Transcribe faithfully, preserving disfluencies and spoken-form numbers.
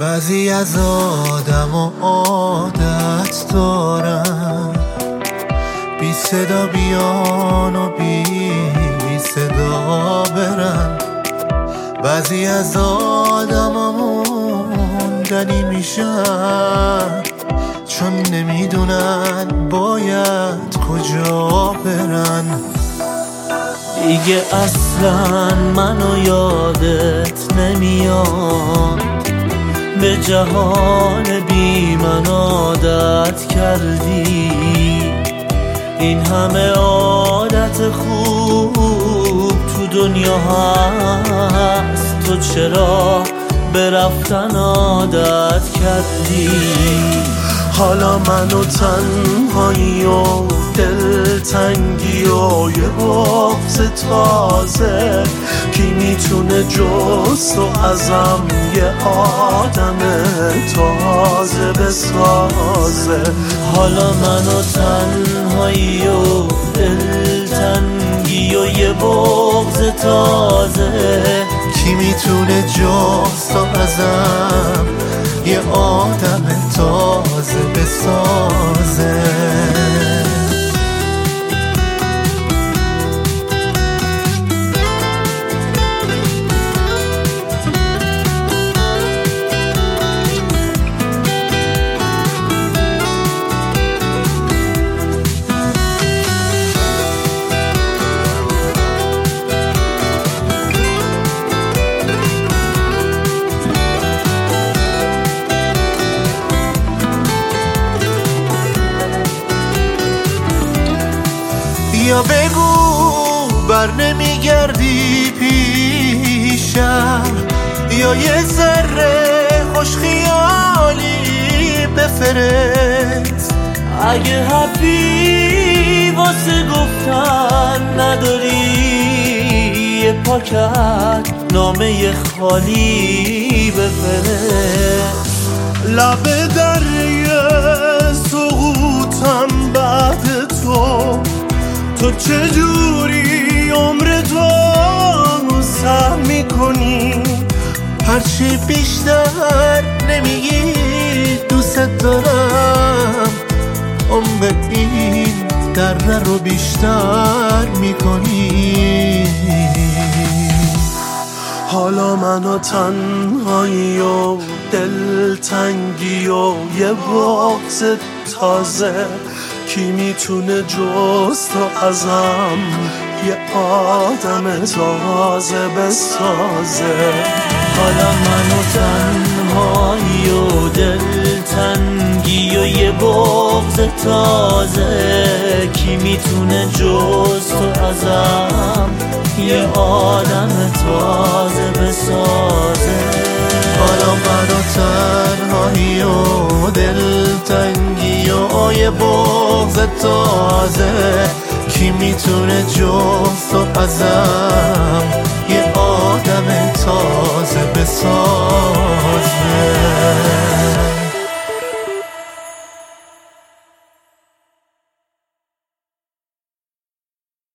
بعضی از آدم و عادت دارن، بی صدا بیان و بی صدا برن. بعضی از آدم ها موندنی میشن، چون نمیدونن باید کجا برن. دیگه اصلا منو یادت نمیاد، به جهان بی من عادت کردی. این همه عادت خوب تو دنیا هست، تو چرا به رفتن عادت کردی؟ حالا من و تنهایی و دلتنگی و یه بغض تازه، کی میتونه جز تو ازم یه آدم تازه بسازه؟ حالا من و تنهایی و دلتنگی و یه بغض تازه، کی میتونه جز تو ازم یه آدم تازه بسازه؟ یا بگو بر نمیگردی پیشم، یا یه ذره خوش خیالی بفرست. اگه حرفی واسه گفتن نداری، یه پاکت نامه خالی بفرست. لب دریه سقوطم بعد تو، تو چجوری عمر تو سهم میکنی؟ هرچی بیشتر نمیگی دوست دارم، عمر این دره رو بیشتر میکنی. حالا من و تنهایی و دلتنگی و یه بغض تازه، کی میتونه جز تو ازم یه آدم تازه بسازه؟ حالا من و تنهایی و دلتنگی و یه بغض تازه، کی میتونه جز تو ازم یه آدم تازه بسازه؟ حالا من و تنهایی و دلتنگی و یه بغض تازه، کی میتونه جز تو ازم یه آدم تازه بسازه؟